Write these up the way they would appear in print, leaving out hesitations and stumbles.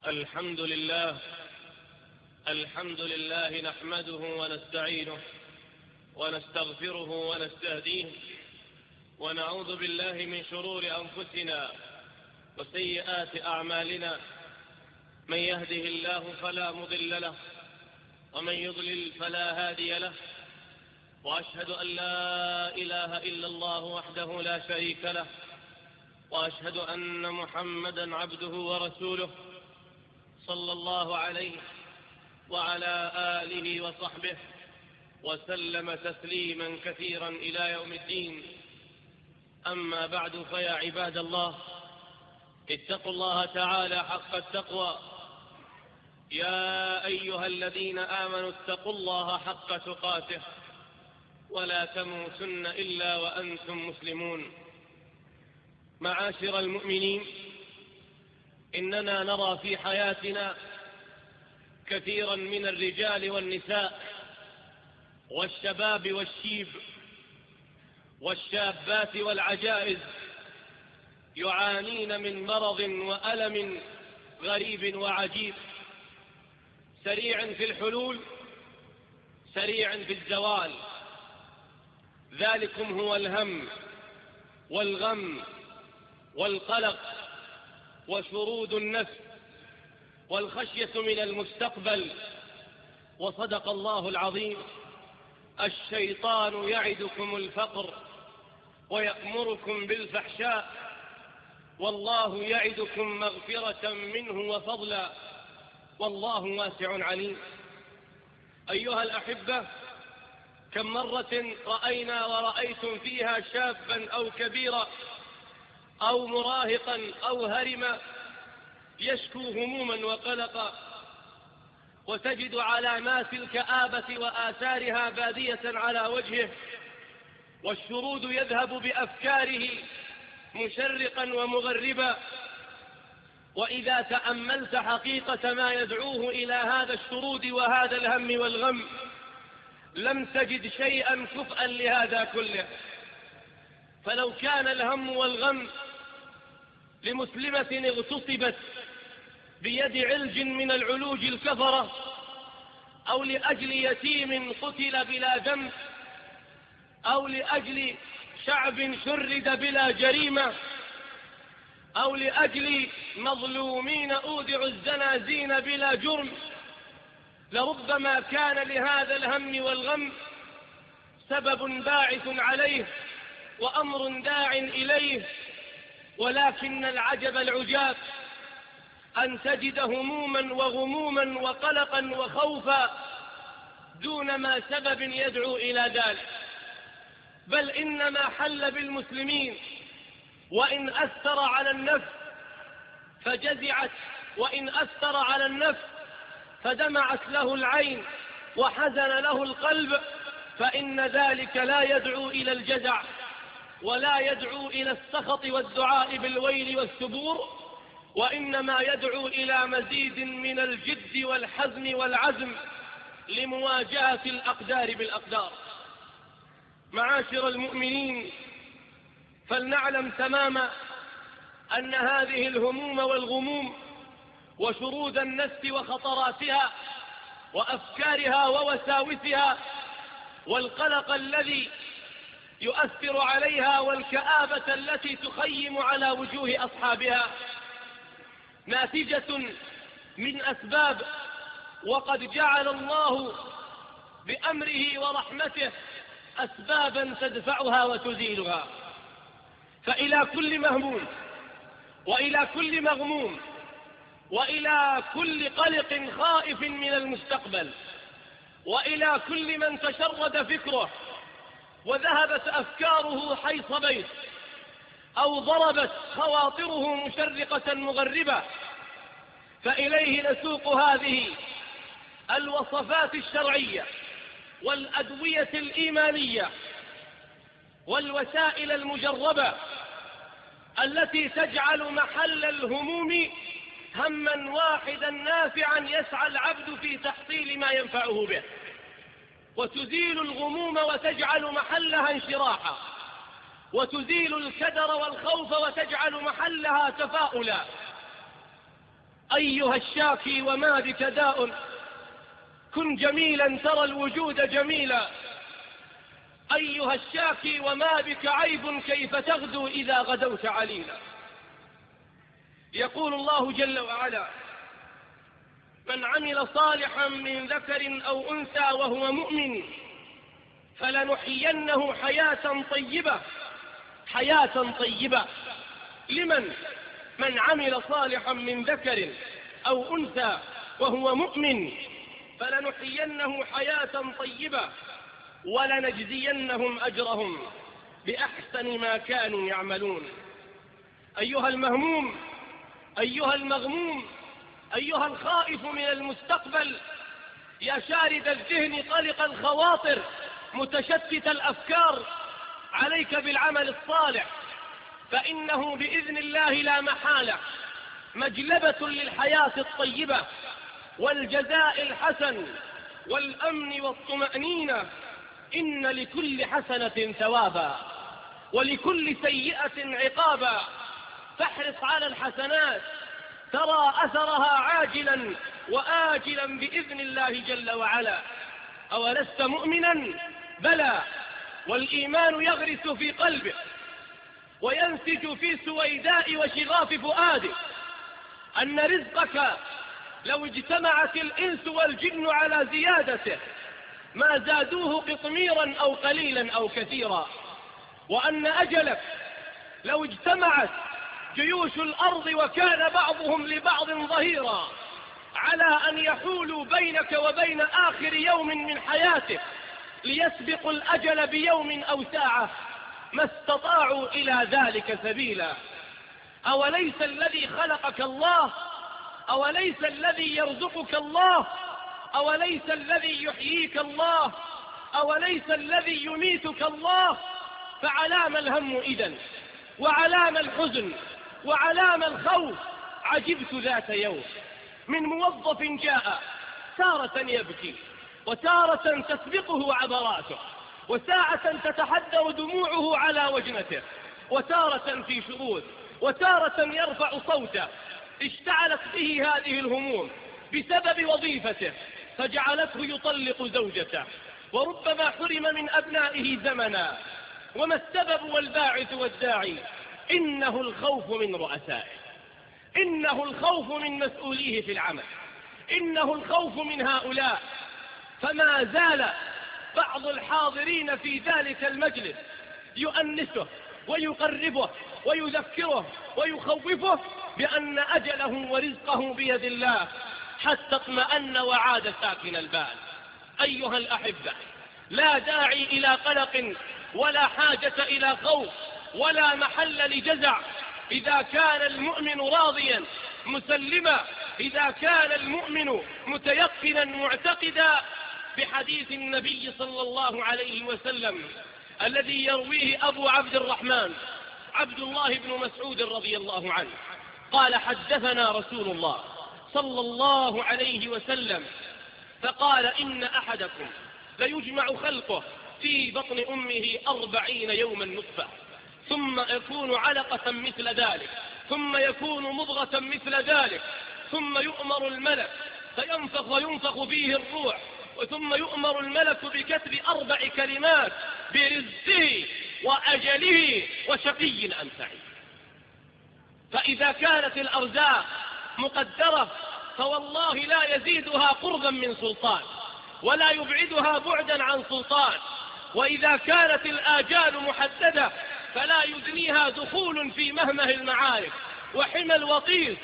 الحمد لله نحمده ونستعينه ونستغفره ونستهديه ونعوذ بالله من شرور أنفسنا وسيئات أعمالنا. من يهده الله فلا مضل له ومن يضلل فلا هادي له، وأشهد أن لا إله إلا الله وحده لا شريك له، وأشهد أن محمدا عبده ورسوله صلى الله عليه وعلى آله وصحبه وسلم تسليما كثيرا إلى يوم الدين. أما بعد، فيا عباد الله، اتقوا الله تعالى حق التقوى. يا أيها الذين آمنوا اتقوا الله حق تقاته ولا تموتن إلا وأنتم مسلمون. معاشر المؤمنين، إننا نرى في حياتنا كثيرا من الرجال والنساء والشباب والشيب والشابات والعجائز يعانين من مرض وألم غريب وعجيب، سريع في الحلول سريع في الزوال. ذلكم هو الهم والغم والقلق وشرود النفس والخشية من المستقبل. وصدق الله العظيم: الشيطان يعدكم الفقر ويأمركم بالفحشاء والله يعدكم مغفرة منه وفضلا والله واسع عليم. أيها الأحبة، كم مرة رأينا ورأيتم فيها شابا أو كبيرا أو مراهقا أو هرما يشكو هموما وقلقا، وتجد علامات الكآبة وآثارها بادية على وجهه، والشرود يذهب بأفكاره مشرقا ومغربا. وإذا تأملت حقيقة ما يدعوه إلى هذا الشرود وهذا الهم والغم لم تجد شيئا كفءا لهذا كله. فلو كان الهم والغم لمسلمة اغتصبت بيد علج من العلوج الكفرة، أو لأجل يتيم قتل بلا ذنب، أو لأجل شعب شرد بلا جريمة، أو لأجل مظلومين أودعوا الزنازين بلا جرم، لربما كان لهذا الهم والغم سبب باعث عليه وأمر داع إليه. ولكن العجب العجاب أن تجد هموما وغموما وقلقا وخوفا دون ما سبب يدعو إلى ذلك، بل إنما حل بالمسلمين وإن أثر على النفس فجزعت، وإن أثر على النفس فدمعت له العين وحزن له القلب، فإن ذلك لا يدعو إلى الجزع ولا يدعو إلى السخط والدعاء بالويل والثبور، وإنما يدعو إلى مزيد من الجد والحزم والعزم لمواجهة الأقدار بالأقدار. معاشر المؤمنين، فلنعلم تماما أن هذه الهموم والغموم وشرود النفس وخطراتها وأفكارها ووساوسها والقلق الذي يؤثر عليها والكآبة التي تخيم على وجوه أصحابها ناتجة من أسباب، وقد جعل الله بأمره ورحمته أسبابا تدفعها وتزيلها. فإلى كل مهموم وإلى كل مغموم وإلى كل قلق خائف من المستقبل وإلى كل من تشرد فكره وذهبت أفكاره حيث بيت أو ضربت خواطره مشرقة مغربة، فإليه نسوق هذه الوصفات الشرعية والأدوية الإيمانية والوسائل المجربة التي تجعل محل الهموم هما واحدا نافعا يسعى العبد في تحصيل ما ينفعه به، وتزيل الغموم وتجعل محلها انشراحا، وتزيل الكدر والخوف وتجعل محلها تفاؤلا. أيها الشاكي وما بك داء، كن جميلا ترى الوجود جميلا. أيها الشاكي وما بك عيب، كيف تغدو إذا غدوت عليلا. يقول الله جل وعلا: من عمل صالحا من ذكر أو أنثى وهو مؤمن فلنحيينه حياة طيبة. حياة طيبة لمن؟ من عمل صالحا من ذكر أو أنثى وهو مؤمن فلنحيينه حياة طيبة ولنجزينهم أجرهم بأحسن ما كانوا يعملون. أيها المهموم، أيها المغموم، أيها الخائف من المستقبل، يا شارد الذهن قلق الخواطر متشتت الأفكار، عليك بالعمل الصالح، فإنه بإذن الله لا محالة مجلبة للحياة الطيبة والجزاء الحسن والأمن والطمأنينة. إن لكل حسنة ثوابا ولكل سيئة عقابا، فاحرص على الحسنات ترى أثرها عاجلا وآجلا بإذن الله جل وعلا. أولست مؤمنا؟ بلى، والإيمان يغرس في قلبك وينسج في سويداء وشغاف فؤادك أن رزقك لو اجتمعت الإنس والجن على زيادته ما زادوه قطميرا أو قليلا أو كثيرا، وأن أجلك لو اجتمعت جيوش الأرض وكان بعضهم لبعض ظهيرا على أن يحولوا بينك وبين آخر يوم من حياتك ليسبقوا الأجل بيوم أو ساعة ما استطاعوا إلى ذلك سبيلا. أوليس الذي خلقك الله؟ أوليس الذي يرزقك الله؟ أوليس الذي يحييك الله؟ أوليس الذي يميتك الله؟ فعلام الهم إذن، وعلام الحزن، وعلام الخوف؟ عجبت ذات يوم من موظف جاء تارة يبكي وتارة تسبقه عبراته وساعة تتحدر دموعه على وجنته وتارة في شرود وتارة يرفع صوته. اشتعلت به هذه الهموم بسبب وظيفته فجعلته يطلق زوجته، وربما حرم من أبنائه زمنا. وما السبب والباعث والداعي؟ إنه الخوف من رؤسائه، إنه الخوف من مسؤوليه في العمل، إنه الخوف من هؤلاء. فما زال بعض الحاضرين في ذلك المجلس يؤنسه ويقربه ويذكره ويخوفه بأن أجله ورزقه بيد الله حتى اطمأن وعاد ساكن البال. أيها الأحبة، لا داعي إلى قلق ولا حاجة إلى خوف ولا محل لجزع إذا كان المؤمن راضيا مسلما، إذا كان المؤمن متيقنا معتقدا بحديث النبي صلى الله عليه وسلم الذي يرويه أبو عبد الرحمن عبد الله بن مسعود رضي الله عنه قال: حدثنا رسول الله صلى الله عليه وسلم فقال: إن أحدكم ليجمع خلقه في بطن أمه 40 يوما نطفة، ثم يكون علقة مثل ذلك، ثم يكون مضغة مثل ذلك، ثم يؤمر الملك فينفخ وينفخ فيه الروح، ثم يؤمر الملك بكتب 4 كلمات برزقه وأجله وشقي أم سعيد. فإذا كانت الأرزاق مقدرة فوالله لا يزيدها قربا من سلطان ولا يبعدها بعدا عن سلطان، وإذا كانت الآجال محددة فلا يدنيها دخول في مهمه المعارك وحمى الوطيس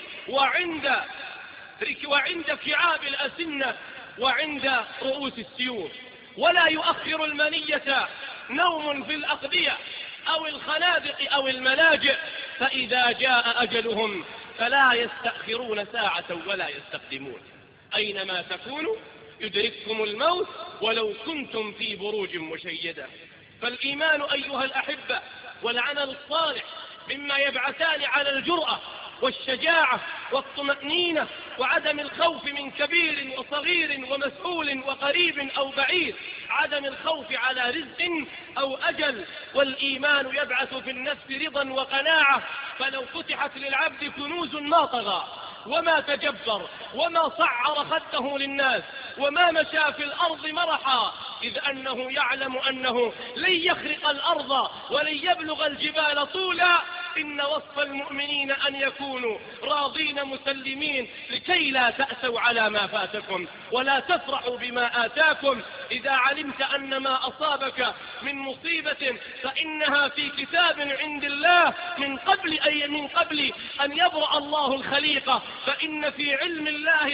وعند كعاب الأسنة وعند رؤوس السيوف، ولا يؤخر المنية نوم في الأقبية أو الخنادق أو الملاجئ، فإذا جاء أجلهم فلا يستأخرون ساعة ولا يستقدمون. أينما تكونوا يدرككم الموت ولو كنتم في بروج مشيدة. فالإيمان أيها الأحبة والعمل الصالح مما يبعثان على الجرأة والشجاعة والطمأنينة وعدم الخوف من كبير وصغير ومسؤول وقريب أو بعيد، عدم الخوف على رزق أو أجل. والإيمان يبعث في النفس رضا وقناعة، فلو فتحت للعبد كنوز ما طغى، وما تجبر وما صعر خده للناس وما مشى في الأرض مرحا، إذ أنه يعلم أنه لن يخرق الأرض ولن يبلغ الجبال طولا. إن وصف المؤمنين أن يكونوا راضين مسلمين لكي لا تأسوا على ما فاتكم ولا تفرحوا بما آتاكم. إذا علمت أن ما أصابك من مصيبة فإنها في كتاب عند الله من قبل أن يبرأ الله الخليقة، فإن في علم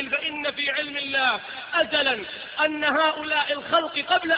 الله أزلا أن هؤلاء الخلق قبل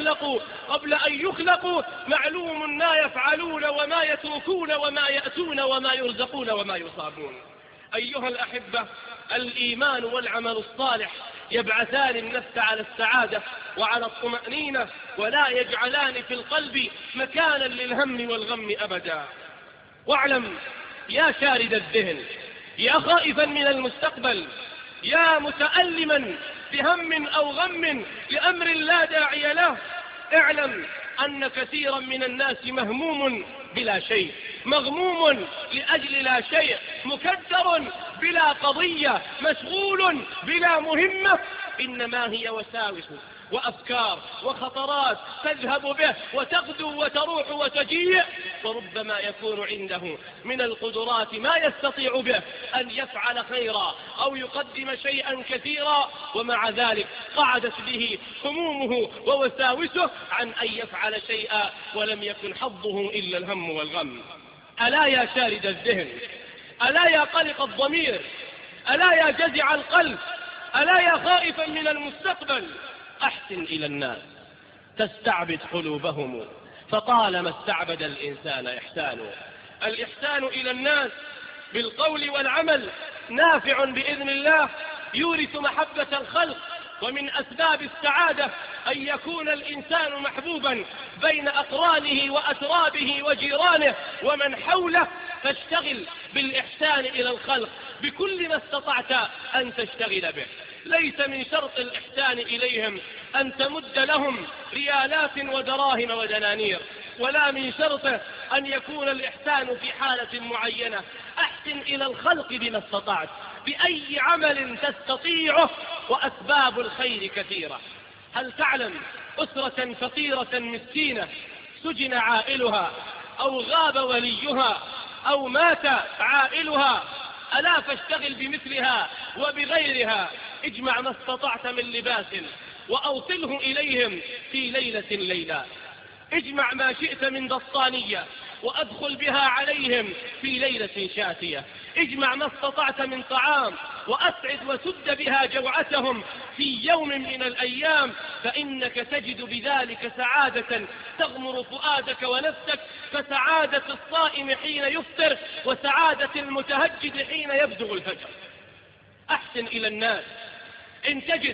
أن يخلقوا معلوم ما يفعلون وما يتركون وما يأتون وما يرزقون وما يصابون. أيها الأحبة، الإيمان والعمل الصالح يبعثان النفس على السعادة وعلى الطمأنينة، ولا يجعلان في القلب مكانا للهم والغم أبدا. واعلم يا شارد الذهن، يا خائفا من المستقبل، يا متألما بهم أو غم لأمر لا داعي له، اعلم أن كثيرا من الناس مهموم بلا شيء، مغموم لأجل لا شيء، مكدر بلا قضية، مشغول بلا مهمة، إنما هي وساوس وأفكار وخطرات تذهب به وتغدو وتروح وتجيء، وربما يكون عنده من القدرات ما يستطيع به أن يفعل خيرا أو يقدم شيئا كثيرا، ومع ذلك قعدت به همومه ووساوسه عن أن يفعل شيئا ولم يكن حظه إلا الهم والغم. ألا يا شارد الذهن، ألا يا قلق الضمير، ألا يا جزع القلب، ألا يا خائفا من المستقبل، أحسن إلى الناس تستعبد قلوبهم، فطالما استعبد الإنسان إحسانه. الإحسان إلى الناس بالقول والعمل نافع بإذن الله، يورث محبة الخلق، ومن أسباب السعادة أن يكون الإنسان محبوبا بين أقرانه وأترابه وجيرانه ومن حوله، فاشتغل بالإحسان إلى الخلق بكل ما استطعت أن تشتغل به. ليس من شرط الإحسان إليهم أن تمد لهم ريالات ودراهم ودنانير، ولا من شرطه أن يكون الإحسان في حالة معينة. أحسن إلى الخلق بما استطعت بأي عمل تستطيعه، وأسباب الخير كثيرة. هل تعلم أسرة فقيرة مسكينة سجن عائلها أو غاب وليها أو مات عائلها؟ ألا فاشتغل بمثلها وبغيرها، اجمع ما استطعت من لباس وأوصله إليهم في ليلة، اجمع ما شئت من بسطانية وأدخل بها عليهم في ليلة شاتية، اجمع ما استطعت من طعام وأسعد وسد بها جوعتهم في يوم من الأيام، فإنك تجد بذلك سعادة تغمر فؤادك ونفسك، فسعادة الصائم حين يفطر وسعادة المتهجد حين يبزغ الفجر. أحسن إلى الناس، إن تجد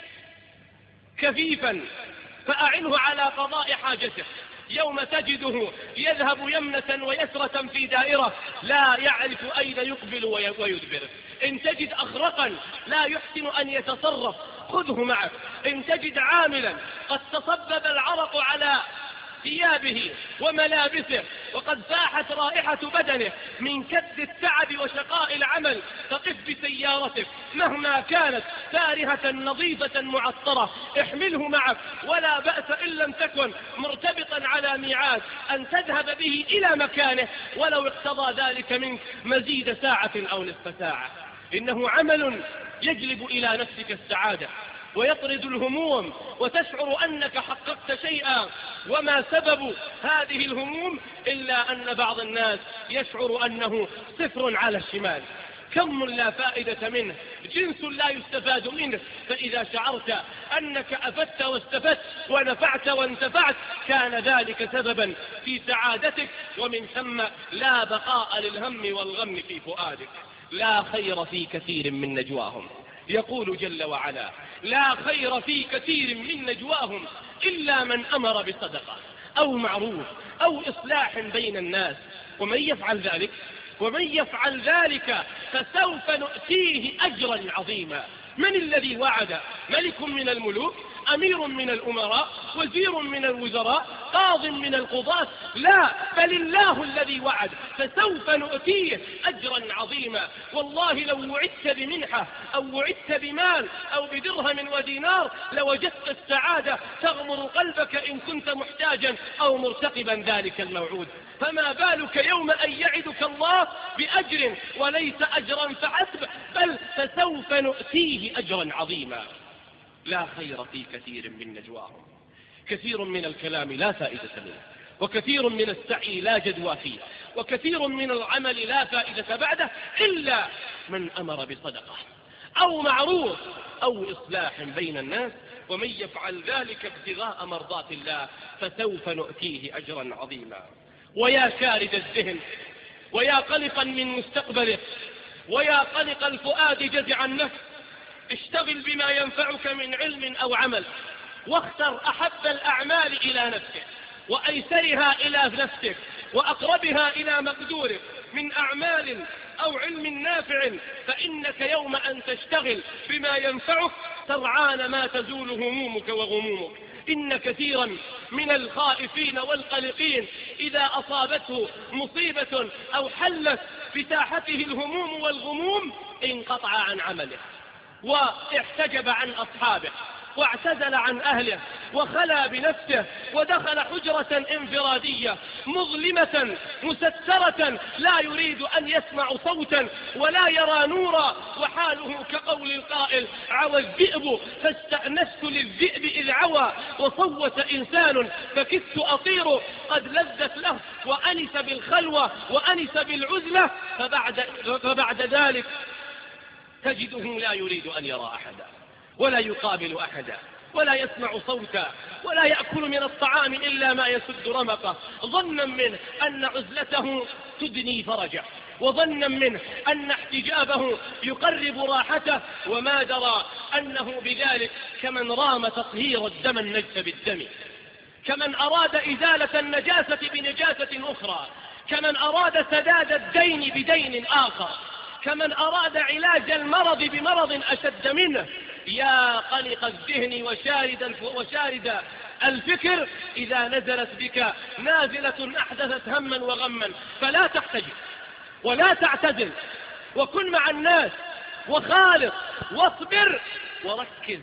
كفيفا فأعنه على قضاء حاجته، يوم تجده يذهب يمنة ويسرة في دائرة لا يعرف أين يقبل ويدبر. إن تجد أخرقا لا يحسن أن يتصرف خذه معك. إن تجد عاملا قد تصبب العرق على ثيابه وملابسه وقد فاحت رائحة بدنه من كد التعب وشقاء العمل، فقف بسيارتك مهما كانت فارهة نظيفة معطرة، احمله معك، ولا بأس إن لم تكن مرتبطا على ميعاد أن تذهب به إلى مكانه، ولو اقتضى ذلك منك مزيد ساعة أو نصف ساعة. إنه عمل يجلب إلى نفسك السعادة ويطرد الهموم، وتشعر أنك حققت شيئا. وما سبب هذه الهموم إلا أن بعض الناس يشعر أنه صفر على الشمال، كم لا فائدة منه، جنس لا يستفاد منه. فإذا شعرت أنك أفدت واستفدت ونفعت وانتفعت كان ذلك سببا في سعادتك، ومن ثم لا بقاء للهم والغم في فؤادك. لا خير في كثير من نجواهم، يقول جل وعلا: لا خير في كثير من نجواهم إلا من أمر بصدقة أو معروف أو إصلاح بين الناس. ومن يفعل ذلك فسوف نؤتيه أجرا عظيما. من الذي وعد؟ ملك من الملوك أمير من الأمراء، وزير من الوزراء، قاض من القضاة، لا، بل الله الذي وعد فسوف نؤتيه أجرا عظيما. والله لو وعدت بمنحة أو وعدت بمال أو بدرهم ودينار لوجدت السعادة تغمر قلبك إن كنت محتاجا أو مرتقبا ذلك الموعود، فما بالك يوم أن يعدك الله بأجر وليس أجرا فحسب، بل فسوف نؤتيه أجرا عظيما. لا خير في كثير من نجواهم، كثير من الكلام لا فائدة منه، وكثير من السعي لا جدوى فيه، وكثير من العمل لا فائدة بعده، إلا من أمر بصدقة أو معروف أو إصلاح بين الناس، ومن يفعل ذلك ابتغاء مرضات الله فسوف نؤتيه أجرا عظيما. ويا شارد الذهن، ويا قلقا من مستقبله، ويا قلق الفؤاد جزع النفس، اشتغل بما ينفعك من علم أو عمل، واختر أحب الأعمال إلى نفسك وأيسرها إلى نفسك وأقربها إلى مقدورك من أعمال أو علم نافع، فإنك يوم أن تشتغل بما ينفعك سرعان ما تزول همومك وغمومك. إن كثيرا من الخائفين والقلقين إذا أصابته مصيبة أو حلت بساحته الهموم والغموم انقطع عن عمله واحتجب عن أصحابه واعتزل عن أهله وخلى بنفسه ودخل حجرة انفرادية مظلمة مسترة لا يريد أن يسمع صوتا ولا يرى نورا، وحاله كقول القائل: عوى الذئب فاستأنست للذئب إذ عوى، وصوت إنسان فكدت أطير، قد لذت له وأنس بالخلوة وأنس بالعزلة، فبعد ذلك تجده لا يريد أن يرى أحدا ولا يقابل أحدا ولا يسمع صوتا ولا يأكل من الطعام إلا ما يسد رمقه، ظنا منه أن عزلته تدني فرجه، وظنا منه أن احتجابه يقرب راحته، وما درى أنه بذلك كمن رام تطهير الدم النجس بالدم، كمن أراد إزالة النجاسة بنجاسة أخرى، كمن أراد سداد الدين بدين آخر، كمن أراد علاج المرض بمرض أشد منه. يا قلق الذهن وشارد الفكر، إذا نزلت بك نازلة أحدثت هما وغما فلا تحتجب ولا تعتزل، وكن مع الناس وخالط واصبر وركز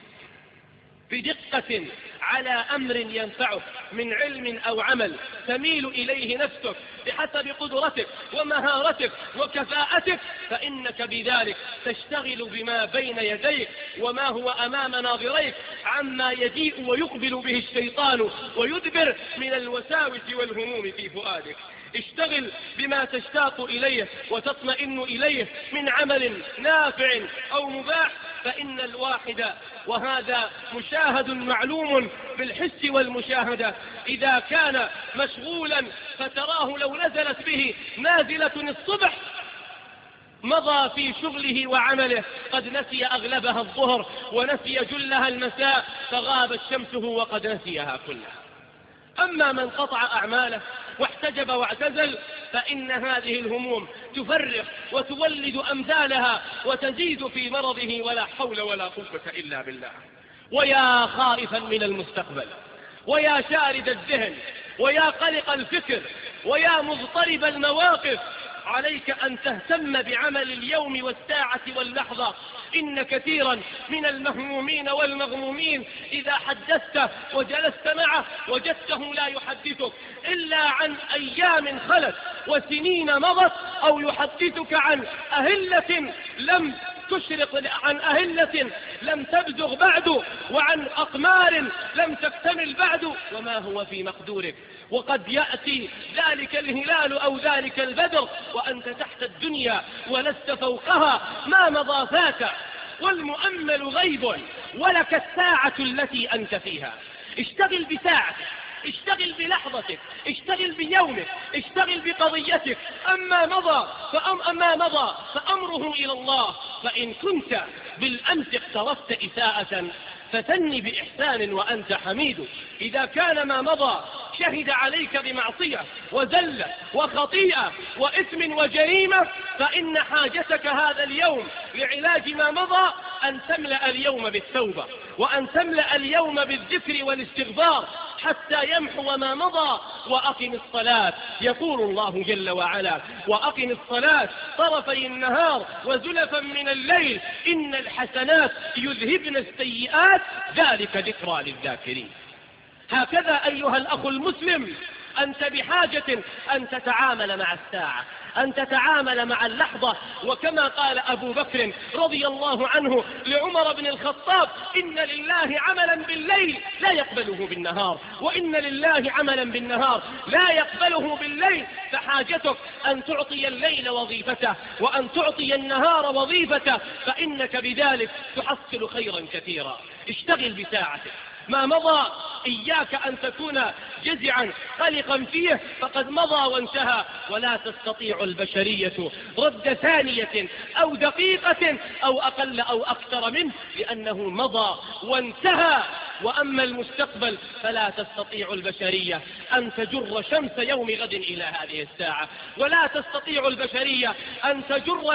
بدقة على أمر ينفعك من علم أو عمل تميل إليه نفسك بحسب قدرتك ومهارتك وكفاءتك، فإنك بذلك تشتغل بما بين يديك وما هو أمام ناظريك عما يجيء ويقبل به الشيطان ويدبر من الوساوس والهموم في فؤادك. اشتغل بما تشتاق إليه وتطمئن إليه من عمل نافع أو مباح، فإن الواحد، وهذا مشاهد معلوم بالحس والمشاهدة، إذا كان مشغولا فتراه لو نزلت به نازلة الصبح مضى في شغله وعمله قد نسي أغلبها الظهر ونسي جلها المساء، فغابت شمسه وقد نسيها كلها. أما من قطع أعماله واحتجب واعتزل فإن هذه الهموم تفرق وتولد أمثالها وتزيد في مرضه، ولا حول ولا قوة إلا بالله. ويا خائفا من المستقبل، ويا شارد الذهن، ويا قلق الفكر، ويا مضطرب المواقف، عليك أن تهتم بعمل اليوم والساعة واللحظة. إن كثيرا من المهمومين والمغمومين إذا حدثت وجلست معه وجدته لا يحدثك إلا عن أيام خلت وسنين مضت، أو يحدثك عن أهلة لم تشرق، عن أهلة لم تبزغ بعد، وعن أقمار لم تكتمل بعد، وما هو في مقدورك. وقد يأتي ذلك الهلال أو ذلك البدر وأنت تحت الدنيا ولست فوقها، ما مضى فات، والمؤمل غيب ولك الساعة التي أنت فيها. اشتغل بساعتك، اشتغل بلحظتك، اشتغل بيومك، اشتغل بقضيتك. أما مضى فأمره إلى الله. فإن كنت بالأمس اقترفت إساءة فتن بإحسان وأنت حميد. إذا كان ما مضى شهد عليك بمعصية وزلة وخطيئة وإثم وجريمة، فإن حاجتك هذا اليوم لعلاج ما مضى أن تملأ اليوم بالتوبة، وأن تملأ اليوم بالذكر والاستغفار حتى يمحو ما مضى. وأقم الصلاة، يقول الله جل وعلا: وأقم الصلاة طرفي النهار وزلفا من الليل إن الحسنات يذهبن السيئات ذلك ذكرى للذاكرين. هكذا أيها الأخ المسلم أنت بحاجة أن تتعامل مع الساعة، أن تتعامل مع اللحظة. وكما قال أبو بكر رضي الله عنه لعمر بن الخطاب: إن لله عملا بالليل لا يقبله بالنهار، وإن لله عملا بالنهار لا يقبله بالليل. فحاجتك أن تعطي الليل وظيفته وأن تعطي النهار وظيفته، فإنك بذلك تحصل خيرا كثيرا. اشتغل بساعتك، ما مضى إياك أن تكون جزعا قلقا فيه، فقد مضى وانتهى، ولا تستطيع البشرية رد ثانية أو دقيقة أو أقل أو أكثر منه، لأنه مضى وانتهى. وأما المستقبل فلا تستطيع البشرية أن تجر شمس يوم غد إلى هذه الساعة، ولا تستطيع البشرية أن تجر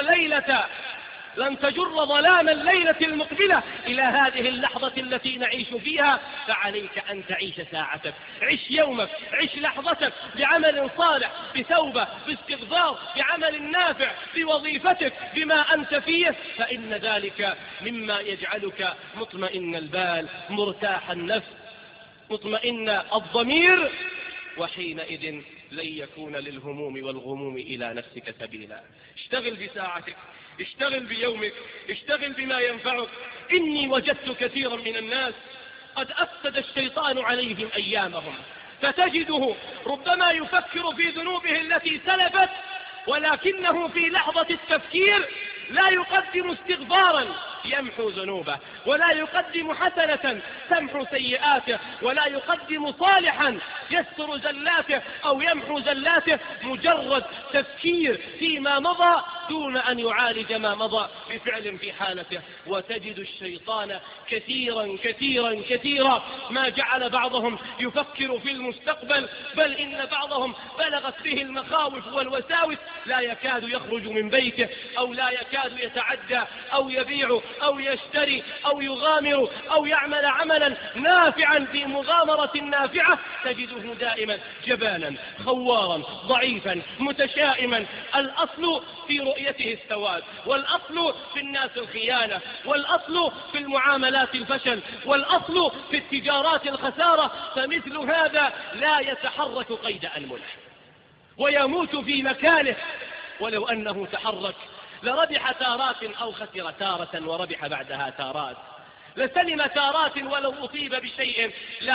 لن تجر ظلام الليلة المقبلة إلى هذه اللحظة التي نعيش فيها. فعليك أن تعيش ساعتك، عش يومك، عش لحظتك بعمل صالح، بتوبة، باستغفار، بعمل نافع، بوظيفتك، بما أنت فيه، فإن ذلك مما يجعلك مطمئن البال، مرتاح النفس، مطمئن الضمير، وحينئذ لن يكون للهموم والغموم إلى نفسك سبيلا. اشتغل بساعتك، اشتغل بيومك، اشتغل بما ينفعك. إني وجدت كثيرا من الناس قد أفسد الشيطان عليهم أيامهم، فتجده ربما يفكر في ذنوبه التي سلفت، ولكنه في لحظة التفكير لا يقدم استغفارا يمحو ذنوبه، ولا يقدم حسنة تمحو سيئاته، ولا يقدم صالحا يستر زلاته أو يمحو زلاته. مجرد تفكير فيما مضى دون أن يعالج ما مضى بفعل في حالته. وتجد الشيطان كثيرا كثيرا كثيرا ما جعل بعضهم يفكر في المستقبل، بل إن بعضهم بلغت به المخاوف والوساوس لا يكاد يخرج من بيته، أو لا يكاد يتعدى أو يبيع أو يشتري أو يغامر أو يعمل عملا نافعا في مغامرة نافعة. تجده دائما جبانا خوارا ضعيفا متشائما. الأصل في رؤيته السواد، والأصل في الناس الخيانة، والأصل في المعاملات الفشل، والأصل في التجارات الخسارة. فمثل هذا لا يتحرك قيد أنملة ويموت في مكانه. ولو أنه تحرك لربح تارات أو خسر تارة وربح بعدها تارات، لسلم تارات ولو أصيب بشيء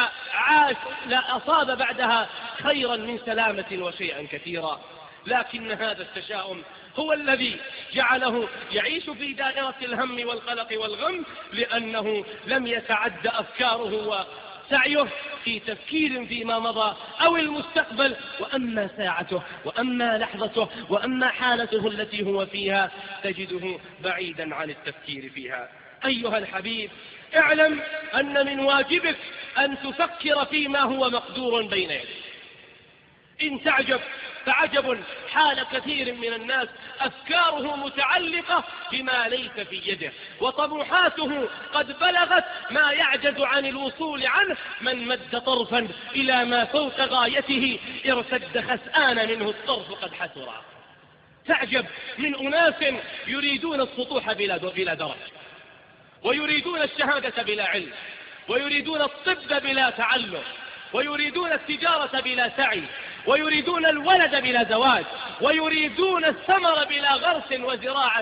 لا أصاب بعدها خيرا من سلامة وشيئا كثيرا. لكن هذا التشاؤم هو الذي جعله يعيش في دائرة الهم والقلق والغم، لأنه لم يتعد أفكاره سعيه في تفكير فيما مضى أو المستقبل. وأما ساعته وأما لحظته وأما حالته التي هو فيها تجده بعيدا عن التفكير فيها. أيها الحبيب، اعلم أن من واجبك أن تفكر فيما هو مقدور بين يديك. إن تعجب فعجب حال كثير من الناس، أفكاره متعلقة بما ليس في يده، وطموحاته قد بلغت ما يعجز عن الوصول عنه. من مد طرفا إلى ما فوق غايته ارتد خسآن منه الطرف قد حسرا. تعجب من أناس يريدون السطوح بلا درج، ويريدون الشهادة بلا علم، ويريدون الطب بلا تعلم، ويريدون التجارة بلا سعي، ويريدون الولد بلا زواج، ويريدون الثمر بلا غرس وزراعة.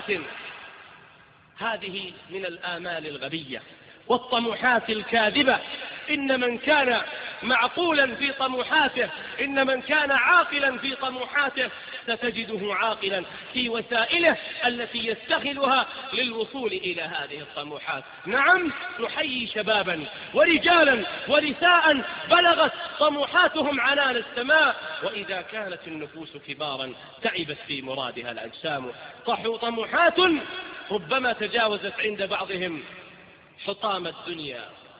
هذه من الآمال الغبية والطموحات الكاذبة. إن من كان معقولا في طموحاته، إن من كان عاقلا في طموحاته ستجده عاقلا في وسائله التي يستغلها للوصول إلى هذه الطموحات. نعم، نحيي شبابا ورجالا ونساء بلغت طموحاتهم عنان السماء، وإذا كانت النفوس كبارا تعبت في مرادها الأجسام. طموحات ربما تجاوزت عند بعضهم حطام الدنيا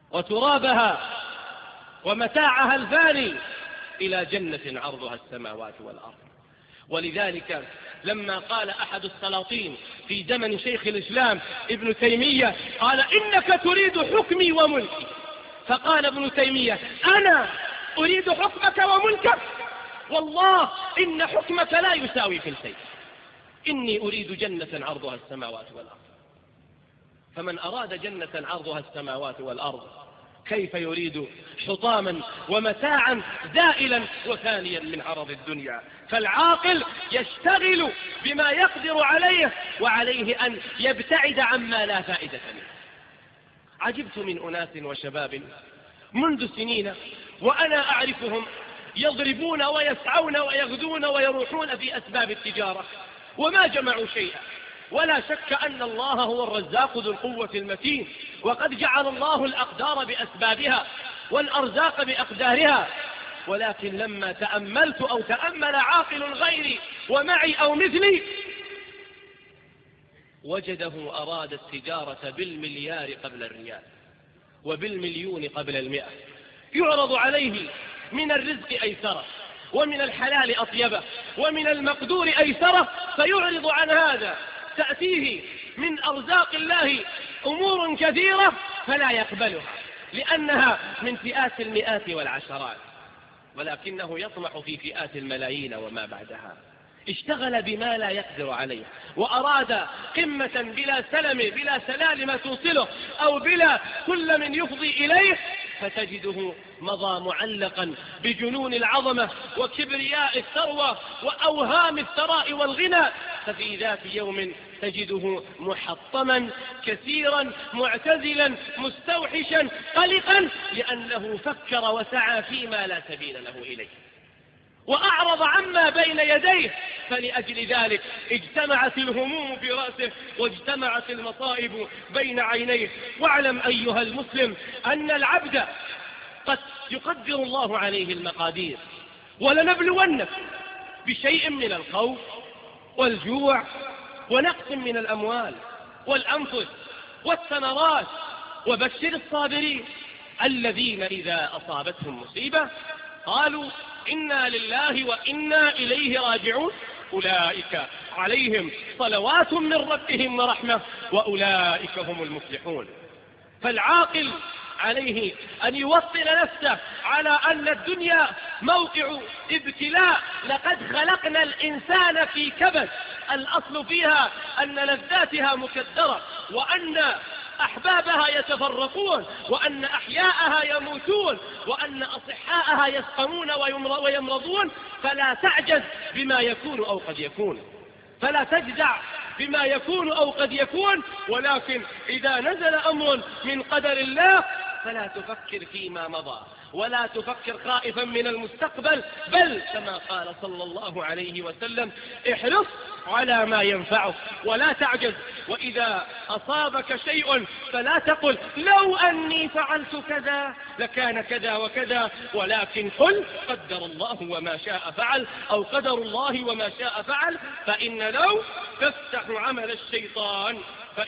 وترابها ومتاعها الفاني إلى جنة عرضها السماوات والأرض. ولذلك لما قال أحد السلاطين في زمن شيخ الإسلام ابن تيمية قال: إنك تريد حكمي وملكي. فقال ابن تيمية: أنا أريد حكمك وملكك، والله إن حكمك لا يساوي في الشيء، إني أريد جنة عرضها السماوات والأرض. فمن أراد جنة عرضها السماوات والأرض كيف يريد حطاما ومتاعا زائلا وثانيا من عرض الدنيا؟ فالعاقل يشتغل بما يقدر عليه، وعليه أن يبتعد عما لا فائدة منه. عجبت من أناس وشباب منذ سنين وأنا أعرفهم يضربون ويسعون ويغدون ويروحون في أسباب التجارة وما جمعوا شيئا، ولا شك أن الله هو الرزاق ذو القوة المتين، وقد جعل الله الأقدار بأسبابها والأرزاق بأقدارها. ولكن لما تأملت أو تأمل عاقل غيري ومعي أو مثلي وجده أراد التجارة بالمليار قبل الريال وبالمليون قبل 100. يعرض عليه من الرزق أيسره ومن الحلال أطيبه ومن المقدور أيسره، فيعرض عن هذا. تأتيه من أرزاق الله أمور كثيرة فلا يقبلها لأنها من فئات المئات والعشرات، ولكنه يطمح في فئات الملايين وما بعدها. اشتغل بما لا يقدر عليه وأراد قمة بلا سلم بلا سلالم توصله أو بلا كل من يفضي إليه، فتجده مضى معلقا بجنون العظمة وكبرياء الثروة وأوهام الثراء والغنى، ففي ذات يوم تجده محطما كثيرا معتزلا مستوحشا قلقا، لأنه فكر وسعى فيما لا سبيل له إليه وأعرض عما بين يديه. فلأجل ذلك اجتمعت الهموم في رأسه واجتمعت المصائب بين عينيه. واعلم أيها المسلم أن العبد قد يقدر الله عليه المقادير، ولنبلونك بشيء من الخوف والجوع ونقص من الأموال والأنفس والثمرات، وبشر الصابرين الذين إذا أصابتهم مصيبة قالوا إنا لله وإنا إليه راجعون أولئك عليهم صلوات من ربهم ورحمة وأولئك هم المفلحون. فالعاقل عليه أن يوطن نفسه على أن الدنيا موقع ابتلاء. لقد خلقنا الإنسان في كبد، الأصل فيها أن لذاتها مكدرة، وأن أحبابها يتفرقون، وأن أحياءها يموتون، وأن أصحاءها يسقمون ويمرضون. فلا تعجز بما يكون أو قد يكون، فلا تجزع بما يكون أو قد يكون، ولكن إذا نزل أمر من قدر الله فلا تفكر فيما مضى ولا تفكر خائفا من المستقبل، بل كما قال صلى الله عليه وسلم: احرص على ما ينفعك ولا تعجز، وإذا أصابك شيء فلا تقل لو أني فعلت كذا لكان كذا وكذا، ولكن قل قدر الله وما شاء فعل، أو قدر الله وما شاء فعل. فإن لو تفتح عمل الشيطان،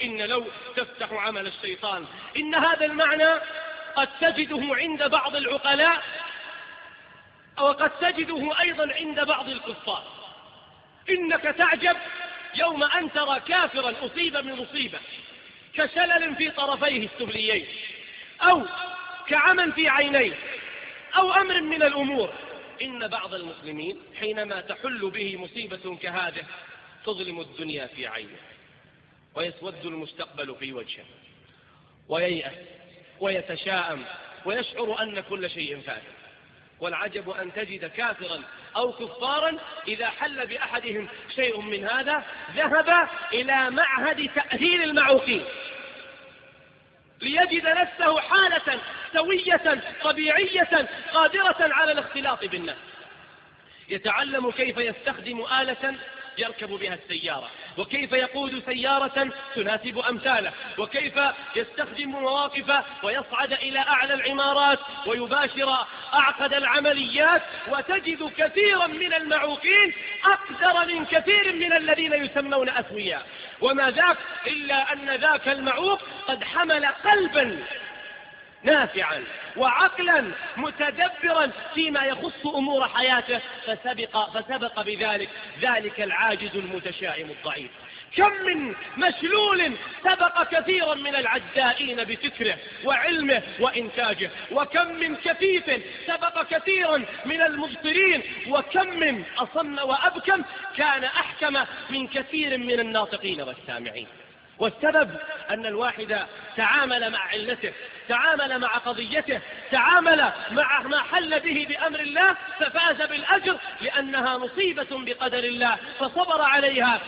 إن هذا المعنى قد تجده عند بعض العقلاء وقد تجده أيضا عند بعض الكفار. إنك تعجب يوم أن ترى كافرا أصيب بمصيبة كشلل في طرفيه السفليين، أو كعمى في عينيه، أو أمر من الأمور. إن بعض المسلمين حينما تحل به مصيبة كهذه تظلم الدنيا في عينه ويسود المستقبل في وجهه وييأس ويتشاءم ويشعر أن كل شيء فات. والعجب أن تجد كافرا أو كفارا إذا حل بأحدهم شيء من هذا ذهب إلى معهد تأهيل المعوقين ليجد نفسه حالة سوية طبيعية قادرة على الاختلاط بالناس. يتعلم كيف يستخدم آلة يركب بها السيارة، وكيف يقود سيارة تناسب أمثاله، وكيف يستخدم مواقف ويصعد إلى أعلى العمارات ويباشر أعقد العمليات. وتجد كثيرا من المعوقين أقدر من كثير من الذين يسمون أسوياء، وما ذاك إلا أن ذاك المعوق قد حمل قلبا نافعا وعقلا متدبرا فيما يخص أمور حياته، فسبق بذلك ذلك العاجز المتشائم الضعيف. كم من مشلول سبق كثيرا من العدائين بفكره وعلمه وإنتاجه، وكم من كفيف سبق كثيرا من المبصرين، وكم من أصم وأبكم كان أحكم من كثير من الناطقين والسامعين. والسبب أن الواحد تعامل مع علته، تعامل مع قضيته، تعامل مع ما حل به بأمر الله، ففاز بالأجر لأنها مصيبة بقدر الله فصبر عليها.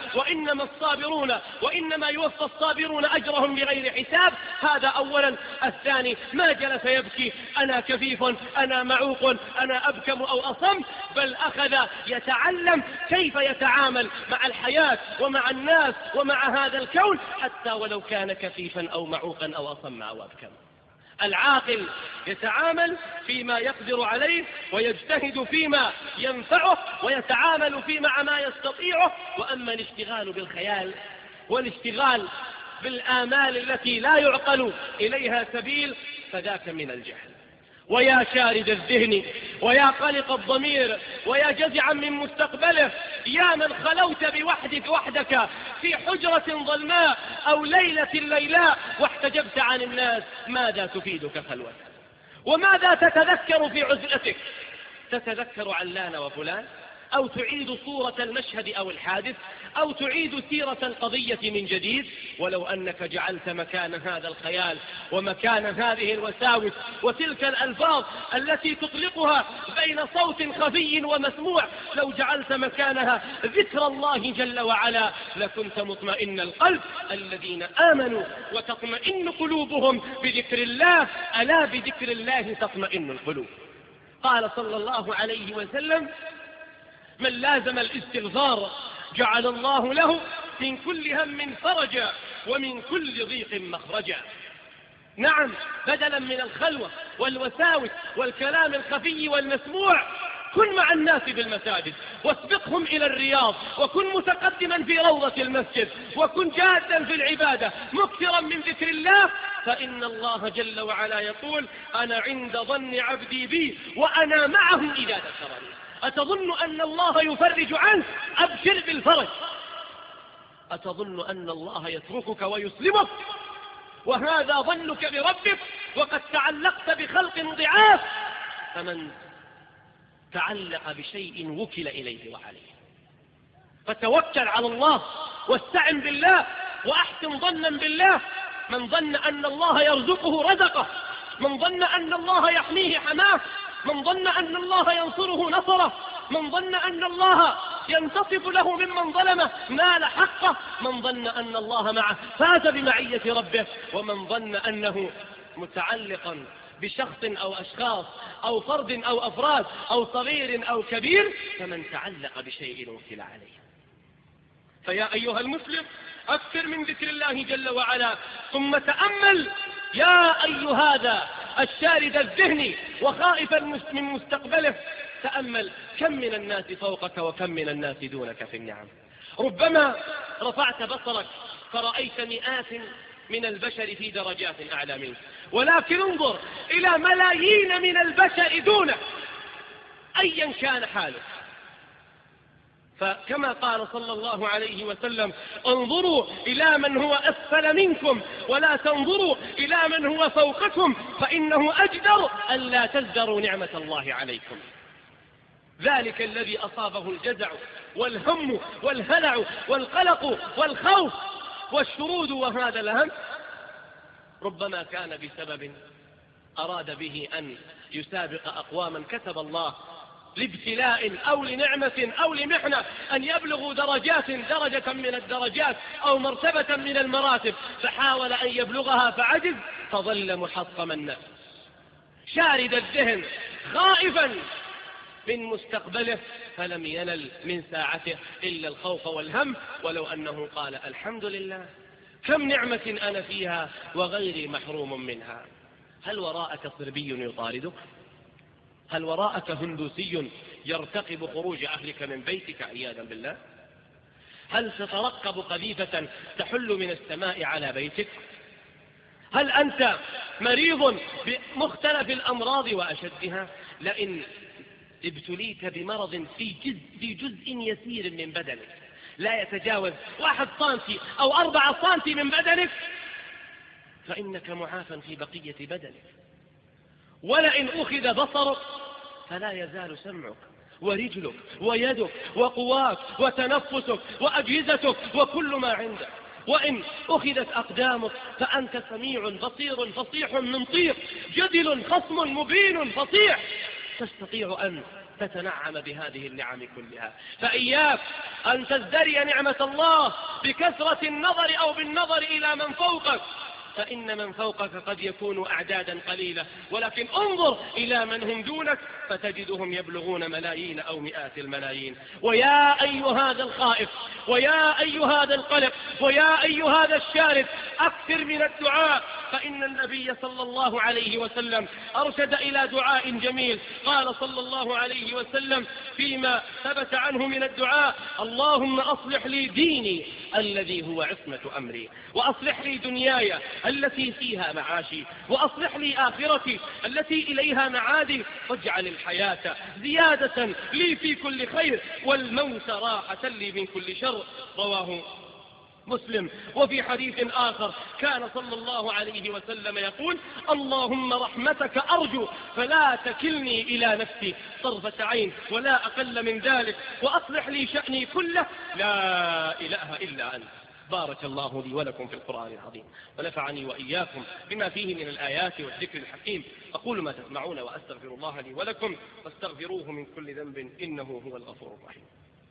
وإنما يوفى الصابرون أجرهم بغير حساب. هذا أولا. الثاني، ما جلس يبكي أنا كفيف، أنا معوق، أنا أبكم أو أصم، بل أخذ يتعلم كيف يتعامل مع الحياة ومع الناس ومع هذا الكون، حتى ولو كان كفيفا أو معوقا أو أصم أو أبكم. العاقل يتعامل فيما يقدر عليه، ويجتهد فيما ينفعه، ويتعامل مع ما يستطيعه. وأما الاشتغال بالخيال والاشتغال بالآمال التي لا يعقل إليها سبيل فذاك من الجهل. ويا شارد الذهن، ويا قلق الضمير، ويا جزعا من مستقبله، يا من خلوت وحدك في حجرة ظلماء أو ليلة ليلاء واحتجبت عن الناس، ماذا تفيدك خلوتك؟ وماذا تتذكر في عزلتك؟ تتذكر علان وفلان، أو تعيد صورة المشهد أو الحادث، أو تعيد سيرة القضية من جديد؟ ولو أنك جعلت مكان هذا الخيال ومكان هذه الوساوس وتلك الألفاظ التي تطلقها بين صوت خفي ومسموع، لو جعلت مكانها ذكر الله جل وعلا لكنت مطمئن القلب. الذين آمنوا وتطمئن قلوبهم بذكر الله، ألا بذكر الله تطمئن القلوب. قال صلى الله عليه وسلم: من لازم الاستغفار جعل الله له من كل هم فرجا ومن كل ضيق مخرجا. نعم، بدلا من الخلوة والوساوس والكلام الخفي والمسموع، كن مع الناس بالمساجد، واسبقهم إلى الرياض، وكن متقدما في روضة المسجد، وكن جادا في العبادة مكثرا من ذكر الله، فإن الله جل وعلا يقول: أنا عند ظن عبدي بي وأنا معه إذا ذكرني. أتظن أن الله يفرج عنك؟ أبشر بالفرج. أتظن أن الله يتركك ويسلمك وهذا ظنك بربك وقد تعلقت بخلق ضعاف؟ فمن تعلق بشيء وكل إليه وعليه. فتوكل على الله واستعن بالله وأحسن ظنا بالله. من ظن أن الله يرزقه رزقه، من ظن أن الله يحميه حماه، من ظن أن الله ينصره نصره، من ظن أن الله ينتصف له ممن ظلمه نال حقه، من ظن أن الله معه فاز بمعية ربه، ومن ظن أنه متعلقا بشخص أو أشخاص أو فرد أو أفراد أو صغير أو كبير، فمن تعلق بشيء وكل عليه. فيا أيها المسلم، أكثر من ذكر الله جل وعلا، ثم تأمل يا أيها هذا الشارد الذهني وخائفا من مستقبله، تأمل كم من الناس فوقك وكم من الناس دونك في النعم. ربما رفعت بصرك فرأيت مئات من البشر في درجات أعلى منك، ولكن انظر إلى ملايين من البشر دونك أيا كان حالك. فكما قال صلى الله عليه وسلم: انظروا إلى من هو أسفل منكم ولا تنظروا إلى من هو فوقكم، فإنه أجدر ألا تزدروا نعمة الله عليكم. ذلك الذي أصابه الجزع والهم والهلع والقلق والخوف والشرود وهذا الهم، ربما كان بسبب أراد به أن يسابق أقواما كتب الله لابتلاء أو لنعمة أو لمحنة أن يبلغوا درجة من الدرجات أو مرتبة من المراتب، فحاول أن يبلغها فعجز، فظل محطم النفس شارد الذهن خائفا من مستقبله، فلم ينل من ساعته إلا الخوف والهم. ولو أنه قال: الحمد لله، كم نعمة أنا فيها وغيري محروم منها. هل وراءك صربي يطاردك؟ هل وراءك هندوسي يرتقب خروج أهلك من بيتك عياذا بالله؟ هل تترقب قذيفة تحل من السماء على بيتك؟ هل أنت مريض بمختلف الأمراض وأشدها؟ لئن ابتليت بمرض في جزء يسير من بدنك لا يتجاوز 1 سنتي أو 4 سنتي من بدنك، فإنك معافى في بقية بدنك. ولئن أخذ بصرك فلا يزال سمعك ورجلك ويدك وقواك وتنفسك وأجهزتك وكل ما عندك. وإن أخذت أقدامك فأنت سميع بصير فصيح منطيق، جدل خصم مبين فصيح، تستطيع أن تتنعم بهذه النعم كلها. فإياك أن تزدري نعمة الله بكثرة النظر أو بالنظر إلى من فوقك، فإن من فوقك قد يكون أعدادا قليلة، ولكن انظر إلى من هم دونك فتجدهم يبلغون ملايين أو مئات الملايين. ويا أي هذا الخائف، ويا أي هذا القلق، ويا أي هذا الشارد، أكثر من الدعاء، فإن النبي صلى الله عليه وسلم أرشد إلى دعاء جميل. قال صلى الله عليه وسلم فيما ثبت عنه من الدعاء: اللهم أصلح لي ديني الذي هو عصمة أمري، وأصلح لي دنياي التي فيها معاشي، وأصلح لي آخرتي التي إليها معادي، واجعل الحياة زيادة لي في كل خير، والموت راحة لي من كل شر. رواه مسلم. وفي حديث آخر كان صلى الله عليه وسلم يقول: اللهم رحمتك أرجو فلا تكلني إلى نفسي طرفة عين ولا أقل من ذلك، وأصلح لي شأني كله، لا إله إلا أنت. بارك الله لي ولكم في القرآن العظيم، ونفعني وإياكم بما فيه من الآيات والذكر الحكيم. أقول ما تسمعون وأستغفر الله لي ولكم، واستغفروه من كل ذنب إنه هو الغفور الرحيم.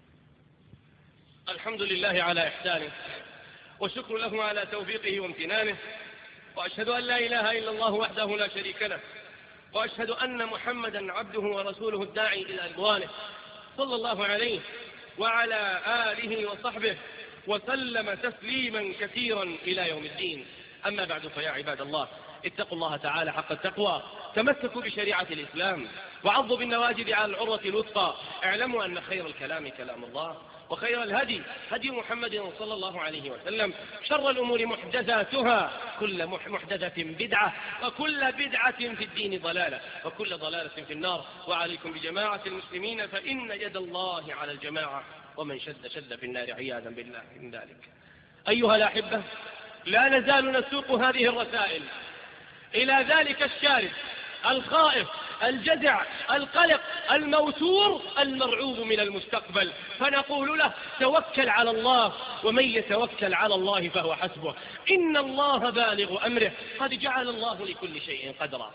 الحمد لله على إحسانه، والشكر له على توفيقه وامتنانه، وأشهد أن لا إله إلا الله وحده لا شريك له، وأشهد أن محمدا عبده ورسوله الداعي إلى رضوانه، صلى الله عليه وعلى آله وصحبه وسلم تسليما كثيرا إلى يوم الدين. أما بعد، فيا عباد الله، اتقوا الله تعالى حق التقوى، تمسكوا بشريعة الإسلام، وعضوا بالنواجذ على العروة الوثقى. اعلموا أن خير الكلام كلام الله، وخير الهدي هدي محمد صلى الله عليه وسلم، شر الأمور محدثاتها، كل محدثة بدعة، وكل بدعة في الدين ضلالة، وكل ضلالة في النار. وعليكم بجماعة المسلمين، فإن يد الله على الجماعة، ومن شد في النار عياذا بالله من ذلك. أيها الأحبة، لا نزال نسوق هذه الرسائل إلى ذلك الشارد الخائف الجزع القلق الموتور المرعوب من المستقبل، فنقول له: توكل على الله، ومن يتوكل على الله فهو حسبه، إن الله بالغ أمره، قد جعل الله لكل شيء قدرا.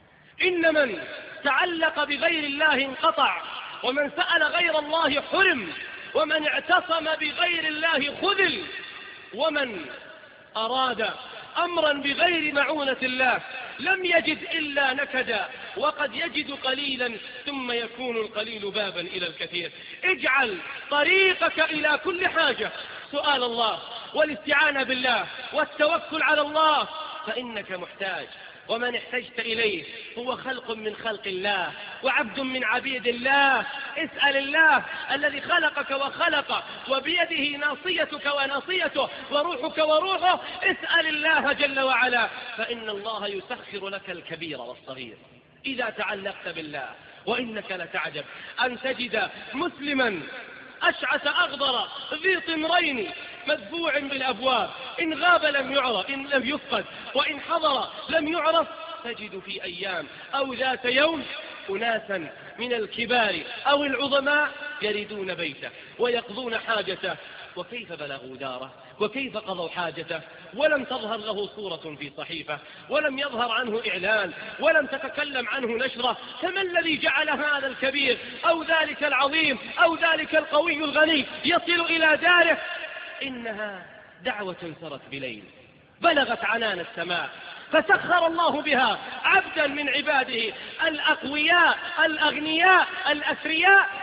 إن من تعلق بغير الله انقطع، ومن سأل غير الله حرم، ومن اعتصم بغير الله خذل، ومن أراد أمرا بغير معونة الله لم يجد إلا نكدا، وقد يجد قليلا ثم يكون القليل بابا إلى الكثير. اجعل طريقك إلى كل حاجة سؤال الله، والاستعانة بالله، والتوكل على الله، فإنك محتاج، ومن احتجت إليه هو خلق من خلق الله وعبد من عبيد الله. اسأل الله الذي خلقك وخلق، وبيده ناصيتك وناصيته، وروحك وروحه. اسأل الله جل وعلا، فإن الله يسخر لك الكبير والصغير إذا تعلقت بالله. وإنك لتعجب أن تجد مسلما أشعث أغبر ذي طمرين مدفوع بالأبواب، إن غاب لم يعرف، إن لم يفقد، وإن حضر لم يعرف. تجد في أيام أو ذات يوم أناسا من الكبار أو العظماء يردون بيته ويقضون حاجته. وكيف بلغوا داره، وكيف قضوا حاجته، ولم تظهر له صورة في صحيفة، ولم يظهر عنه إعلان، ولم تتكلم عنه نشرة. فما الذي جعل هذا الكبير أو ذلك العظيم أو ذلك القوي الغني يصل إلى داره؟ إنها دعوة سرت بليل بلغت عنان السماء، فسخر الله بها عبدا من عباده الأقوياء الأغنياء الأثرياء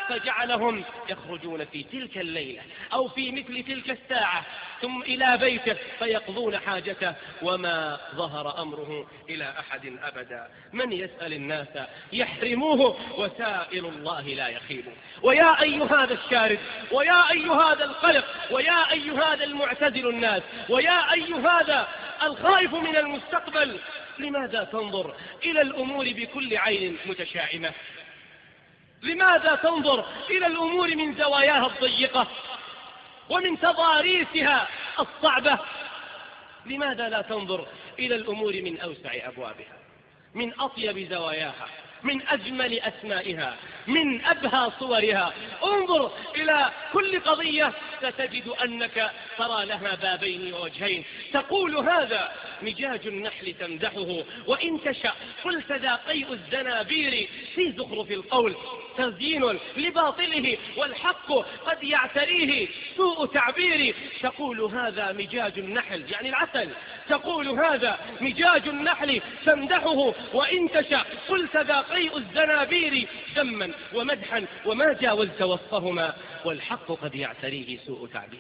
فجعلهم يخرجون في تلك الليلة أو في مثل تلك الساعة ثم إلى بيته فيقضون حاجته، وما ظهر أمره إلى أحد أبدا. من يسأل الناس يحرموه، وسائل الله لا يخيب. ويا أي هذا الشارد، ويا أي هذا القلق، ويا أي هذا المعتزل الناس، ويا أي هذا الخائف من المستقبل، لماذا تنظر إلى الأمور بكل عين متشائمة؟ لماذا تنظر إلى الأمور من زواياها الضيقة ومن تضاريسها الصعبة؟ لماذا لا تنظر إلى الأمور من أوسع أبوابها، من أطيب زواياها، من أجمل أسمائها، من أبهى صورها؟ انظر إلى كل قضية ستجد أنك ترى لها بابين ووجهين. تقول هذا مجاج النحل تمدحه، وإن تشأ قلت ذا قيء الزنابير في زخرف القول تزيين لباطله، والحق قد يعتريه سوء تعبير. تقول هذا مجاج النحل يعني العسل، تقول هذا مجاج النحل تمدحه، وإن تشأ قلت ذا قيء الزنابير ذما ومدحا وما جاوزت وصفهما، والحق قد يعتريه سوء تعبير.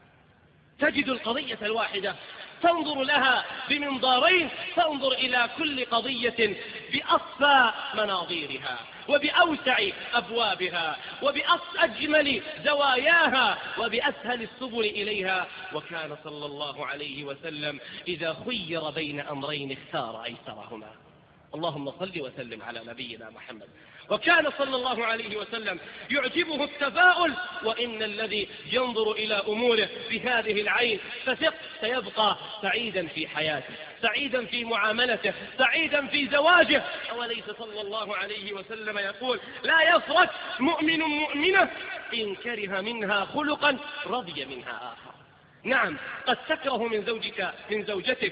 تجد القضية الواحدة تنظر لها بمنظارين، تنظر إلى كل قضية بأصفى مناظيرها وبأوسع أبوابها وبأجمل زواياها وبأسهل السبل إليها. وكان صلى الله عليه وسلم إذا خير بين أمرين اختار أيسرهما. اللهم صل وسلم على نبينا محمد. وكان صلى الله عليه وسلم يعجبه التفاؤل، وإن الذي ينظر إلى أموره بهذه العين فثق سيبقى سعيدا في حياته، سعيدا في معاملته، سعيدا في زواجه. أوليس صلى الله عليه وسلم يقول لا يفرق مؤمن مؤمنة إن كره منها خلقا رضي منها آخر. نعم قد تكره من زوجتك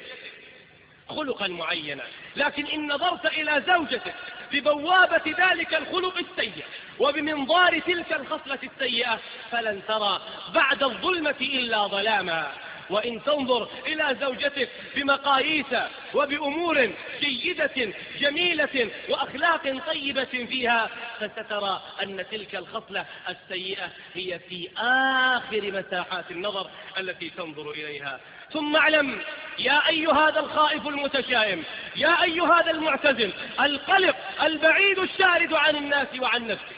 خلقا معينا، لكن إن نظرت إلى زوجتك ببوابة ذلك الخلق السيء وبمنظار تلك الخصلة السيئة فلن ترى بعد الظلمة إلا ظلاما. وإن تنظر إلى زوجتك بمقاييس وبأمور جيدة جميلة وأخلاق طيبة فيها فسترى أن تلك الخصلة السيئة هي في آخر مساحات النظر التي تنظر إليها. ثم اعلم يا أي هذا الخائف المتشائم، يا أي هذا المعتزل القلق البعيد الشارد عن الناس وعن نفسك،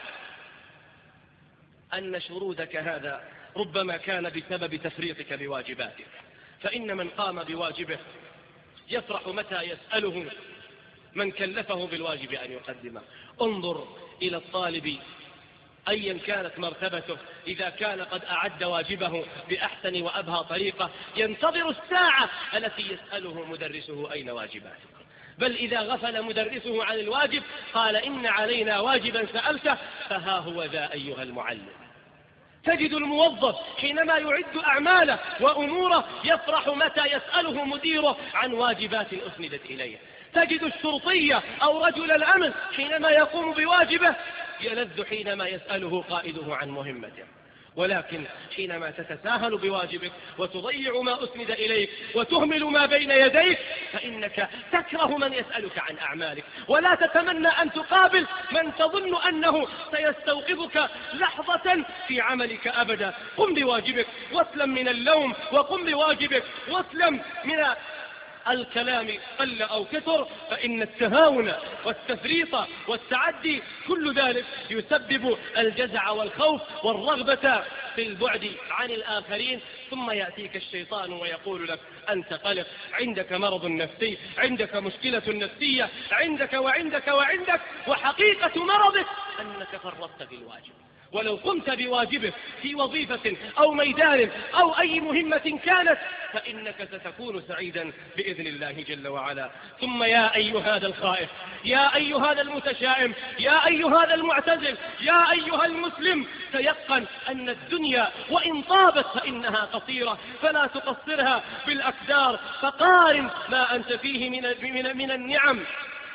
أن شرودك هذا ربما كان بسبب تفريطك بواجباتك. فإن من قام بواجبه يفرح متى يسأله من كلفه بالواجب أن يقدمه. انظر إلى الطالب أيا كانت مرتبته، إذا كان قد أعد واجبه بأحسن وأبهى طريقة ينتظر الساعة التي يسأله مدرسه أين واجباتك، بل إذا غفل مدرسه عن الواجب قال إن علينا واجبا سألته فها هو ذا أيها المعلم. تجد الموظف حينما يعد أعماله وأموره يفرح متى يسأله مديره عن واجبات أسندت إليه. تجد الشرطية أو رجل الأمن حينما يقوم بواجبه يلذ حينما يسأله قائده عن مهمته. ولكن حينما تتساهل بواجبك وتضيع ما أسند إليك وتهمل ما بين يديك فإنك تكره من يسألك عن أعمالك، ولا تتمنى أن تقابل من تظن أنه سيستوقفك لحظة في عملك أبدا. قم بواجبك واسلم من اللوم، وقم بواجبك واسلم من الكلام قل أو كثر، فإن التهاون والتفريط والتعدي كل ذلك يسبب الجزع والخوف والرغبة في البعد عن الآخرين. ثم يأتيك الشيطان ويقول لك أنت قلق، عندك مرض نفسي، عندك مشكلة نفسية، عندك وعندك وعندك، وحقيقة مرضك أنك فرطت في الواجب. ولو قمت بواجبك في وظيفة أو ميدان أو أي مهمة كانت فإنك ستكون سعيدا بإذن الله جل وعلا. ثم يا أيها هذا الخائف، يا أيها هذا المتشائم، يا أيها هذا المعتزل، يا أيها المسلم، تيقن أن الدنيا وإن طابت فإنها قصيرة، فلا تقصرها بالأكدار، فقارن ما أنت فيه من النعم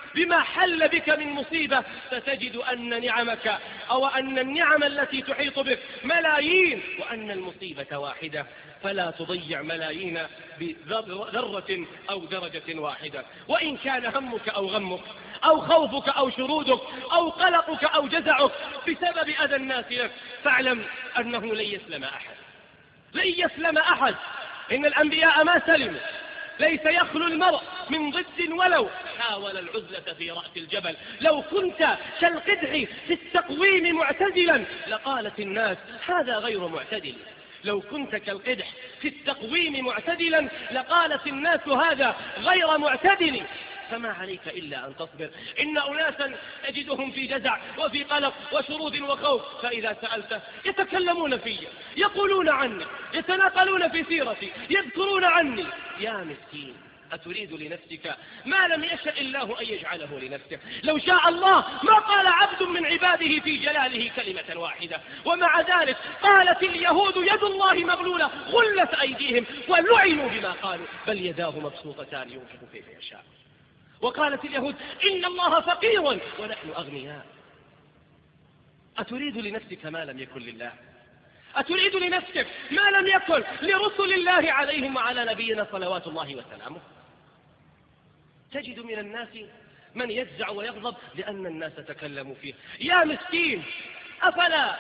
بما حل بك من مصيبة، ستجد أن نعمك أو أن النعم التي تحيط بك ملايين، وأن المصيبة واحدة. فلا تضيع ملايين بذرة أو درجة واحدة. وإن كان همك أو غمك أو خوفك أو شرودك أو قلقك أو جزعك بسبب أذى الناس لك، فاعلم أنه لن يسلم أحد، لن يسلم أحد. إن الأنبياء ما سلموا. ليس يخلو المرء من ضد ولو حاول العزلة في رأس الجبل. لو كنت كالقدح في التقويم معتدلا لقالت الناس هذا غير معتدل. لو كنت كالقدح في التقويم معتدلا لقالت الناس هذا غير معتدل. فما عليك إلا أن تصبر. إن أناسا أجدهم في جزع وفي قلق وشرود وخوف، فإذا سألته يتكلمون في، يقولون عني، يتناقلون في سيرتي، يذكرون عني. يا مسكين، أتريد لنفسك ما لم يشأ الله أن يجعله لنفسه؟ لو شاء الله ما قال عبد من عباده في جلاله كلمة واحدة. ومع ذلك قالت اليهود يد الله مغلولة غلت أيديهم ولعنوا بما قالوا بل يداه مبسوطتان ينفق كيف يشاء. وقالت اليهود إن الله فقير ونحن أغنياء. أتريد لنفسك ما لم يكن لله؟ أتريد لنفسك ما لم يكن لرسل الله عليهم وعلى نبينا صلوات الله وسلامه؟ تجد من الناس من يجزع ويغضب لأن الناس تكلموا فيه. يا مسكين، أفلا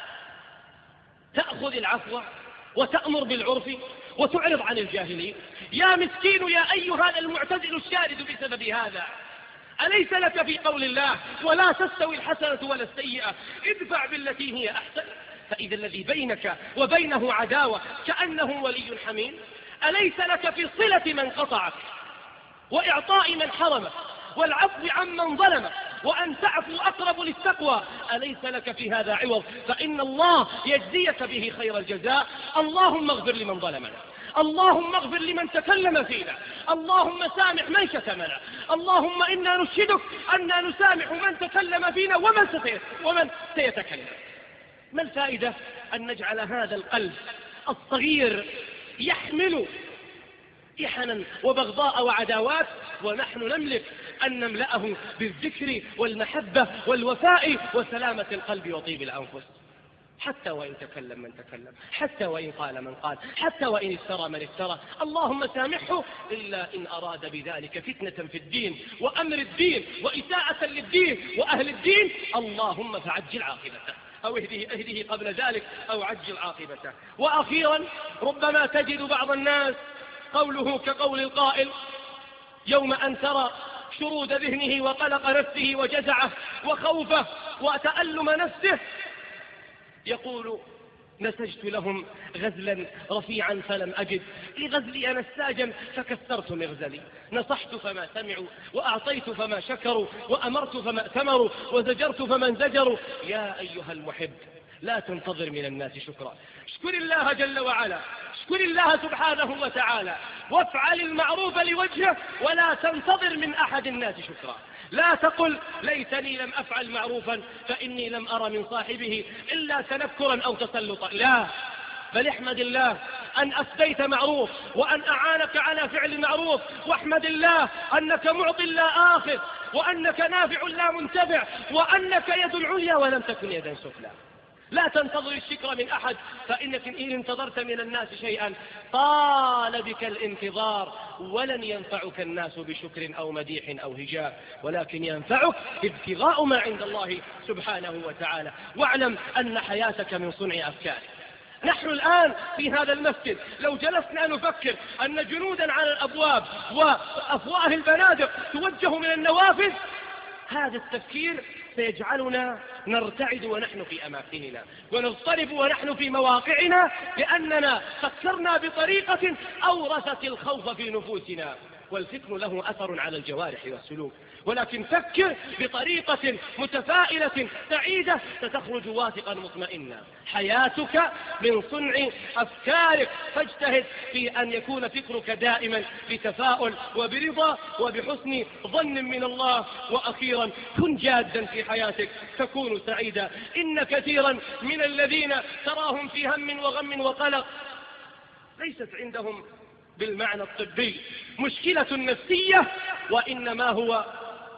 تأخذ العفو وتأمر بالعرف وتعرض عن الجاهلين؟ يا مسكين، يا أيها المعتزل الشارد بسبب هذا، أليس لك في قول الله ولا تستوي الحسنة ولا السيئة ادفع بالتي هي أحسن فإذا الذي بينك وبينه عداوة كأنه ولي حميم؟ أليس لك في صلة من قطعك وإعطاء من حرمك والعفو عمن ظلمك وأن تعفو أقرب للتقوى؟ أليس لك في هذا عوض؟ فإن الله يجزيك به خير الجزاء. اللهم اغفر لمن ظلمنا، اللهم اغفر لمن تكلم فينا، اللهم سامح من شتمنا، اللهم إنا نشهدك أننا نسامح من تكلم فينا ومن سيتكلم. ما الفائدة أن نجعل هذا القلب الصغير يحمل إحنا وبغضاء وعداوات ونحن نملك أن نملأه بالذكر والمحبة والوفاء وسلامة القلب وطيب الأنفس؟ حتى وإن تكلم من تكلم، حتى وإن قال من قال، حتى وإن افترى من افترى، اللهم سامحه إلا إن أراد بذلك فتنة في الدين وأمر الدين وإساءة للدين وأهل الدين، اللهم فعجل عاقبته أو اهده قبل ذلك أو عجل عاقبته. وأخيرا، ربما تجد بعض الناس قوله كقول القائل: يوم أن ترى شرود ذهنه وقلق نفسه وجزعه وخوفه وتألم نفسه يقول: نسجت لهم غزلا رفيعا فلم أجد لغزلي نساجا فكسرت مغزلي، نصحت فما سمعوا وأعطيت فما شكروا وأمرت فما أتمروا وزجرت فما انزجروا. يا أيها المحب، لا تنتظر من الناس شكرا، اشكر الله جل وعلا، اشكر الله سبحانه وتعالى، وافعل المعروف لوجهه ولا تنتظر من أحد الناس شكرا. لا تقل ليتني لم أفعل معروفا فإني لم أرى من صاحبه إلا تنكرا أو تسلطا، لا، بل احمد الله أن أفديت معروف وأن أعانك على فعل معروف، واحمد الله أنك معطي لا آخذ وأنك نافع لا منتفع وأنك يد العليا ولم تكن يدا سفلى. لا تنتظر الشكر من أحد، فإنك إن انتظرت من الناس شيئا طال بك الانتظار ولن ينفعك الناس بشكر أو مديح أو هجاء، ولكن ينفعك ابتغاء ما عند الله سبحانه وتعالى. واعلم أن حياتك من صنع أفكارك. نحن الآن في هذا المسجد لو جلسنا نفكر أن جنودا على الأبواب وأفواه البنادق توجه من النوافذ، هذا التفكير سيجعلنا نرتعد ونحن في أماكننا ونضطرب ونحن في مواقعنا، لأننا فكرنا بطريقة أورثت الخوف في نفوسنا. والفكر له أثر على الجوارح والسلوك، ولكن فكر بطريقة متفائلة سعيدة ستخرج واثقا مطمئنا. حياتك من صنع أفكارك، فاجتهد في أن يكون فكرك دائما بتفاؤل وبرضا وبحسن ظن من الله. وأخيرا، كن جادا في حياتك تكون سعيدا. إن كثيرا من الذين تراهم في هم وغم وقلق ليست عندهم بالمعنى الطبي مشكلة نفسية، وإنما هو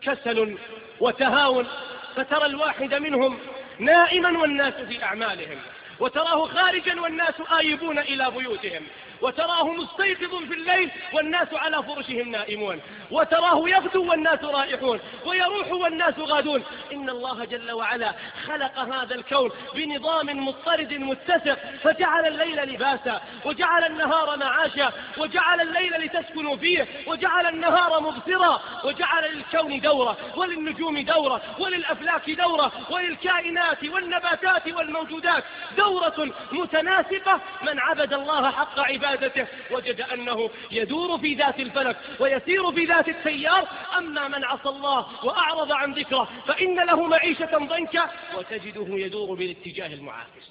كسل وتهاون، فترى الواحد منهم نائما والناس في أعمالهم، وتراه خارجا والناس آيبون إلى بيوتهم، وتراه مستيقظ في الليل والناس على فرشهم نائمون، وتراه يغدو والناس رائحون، ويروح والناس غادون. إن الله جل وعلا خلق هذا الكون بنظام مضطرد متسق، فجعل الليل لباسا وجعل النهار معاشا، وجعل الليل لتسكنوا فيه، وجعل النهار مبصرا، وجعل للكون دورة، وللنجوم دورة، وللأفلاك دورة، وللكائنات والنباتات والموجودات دورة متناسقة. من عبد الله حق عبادته وجد أنه يدور في ذات الفلك ويسير في ذات التيار. أما من عصى الله وأعرض عن ذكره فإن له معيشة ضنكا، وتجده يدور بالاتجاه المعاكس،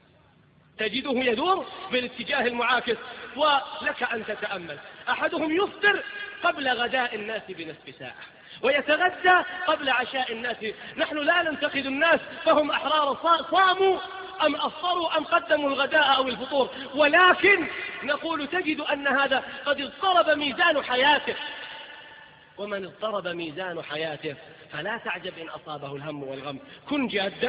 تجده يدور بالاتجاه المعاكس. ولك أن تتأمل، أحدهم يفطر قبل غداء الناس بنصف ساعة، ويتغدى قبل عشاء الناس. نحن لا ننتقد الناس، فهم أحرار، صاموا أم أفطروا أم قدموا الغداء أو الفطور، ولكن نقول تجد أن هذا قد اضطرب ميزان حياته. ومن اضطرب ميزان حياته فلا تعجب إن أصابه الهم والغم. كن جادا،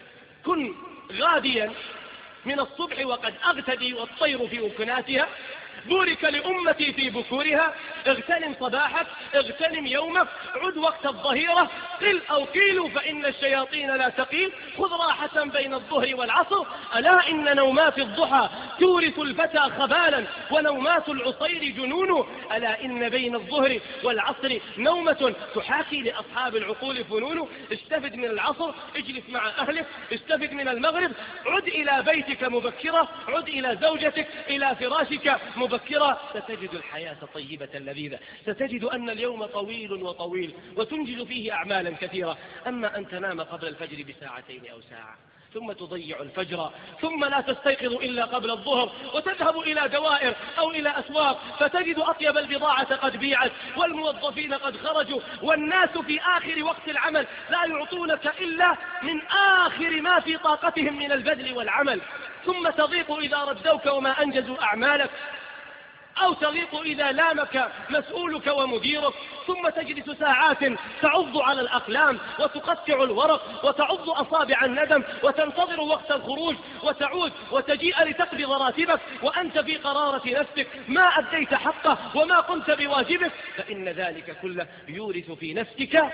كن غاديا من الصبح وقد أغتدي والطير في وكناتها، بورك لأمتي في بكورها. اغتنم صباحك، اغتنم يومك، عد وقت الظهيرة، قل أو قيل فإن الشياطين لا تقيل، خذ راحة بين الظهر والعصر. ألا إن نومات الضحى تورث الفتى خبالا، ونومات العصير جنون. ألا إن بين الظهر والعصر نومة تحاكي لأصحاب العقول فنون. استفد من العصر، اجلس مع أهلك، استفد من المغرب، عد إلى بيتك مبكرة، عد إلى زوجتك، إلى فراشك مبكرة. ستجد الحياة طيبة لذيذة، ستجد أن اليوم طويل وطويل وتنجز فيه أعمالا كثيرة. أما أن تنام قبل الفجر بساعتين أو ساعة، ثم تضيع الفجر، ثم لا تستيقظ إلا قبل الظهر، وتذهب إلى دوائر أو إلى أسواق فتجد أطيب البضاعة قد بيعت، والموظفين قد خرجوا، والناس في آخر وقت العمل لا يعطونك إلا من آخر ما في طاقتهم من البذل والعمل. ثم تضيق إذا ردوك وما أنجزوا أعمالك، أو تضيق إذا لامك مسؤولك ومديرك. ثم تجلس ساعات تعض على الأقلام وتقطع الورق وتعض أصابع الندم، وتنتظر وقت الخروج، وتعود وتجيء لتقبض راتبك وأنت في قرارة نفسك ما أديت حقه وما قمت بواجبك. فإن ذلك كله يورث في نفسك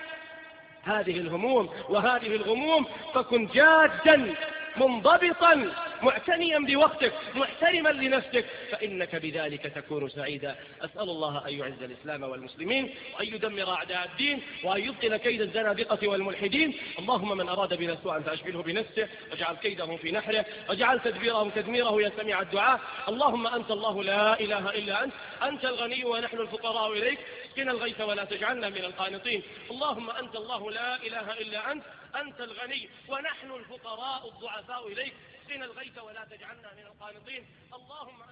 هذه الهموم وهذه الغموم. فكن جادا منضبطا معتنيا بوقتك محترما لنفسك، فإنك بذلك تكون سعيدا. أسأل الله أن يعز الإسلام والمسلمين، وأن يدمر أعداء الدين، وأن يبطل كيد الزنادقة والملحدين. اللهم من أراد بنا سوءا فأشغله بنفسه، واجعل كيده في نحره، واجعل تدبيره تدميره يا سميع الدعاء. اللهم أنت الله لا إله إلا أنت، أنت الغني ونحن الفقراء إليك، اسقنا الغيث ولا تجعلنا من القانطين. اللهم أنت الله لا إله إلا أنت، أنت الغني ونحن الفقراء الضعفاء إليك، اسقنا الغيث ولا تجعلنا من القانطين. اللهم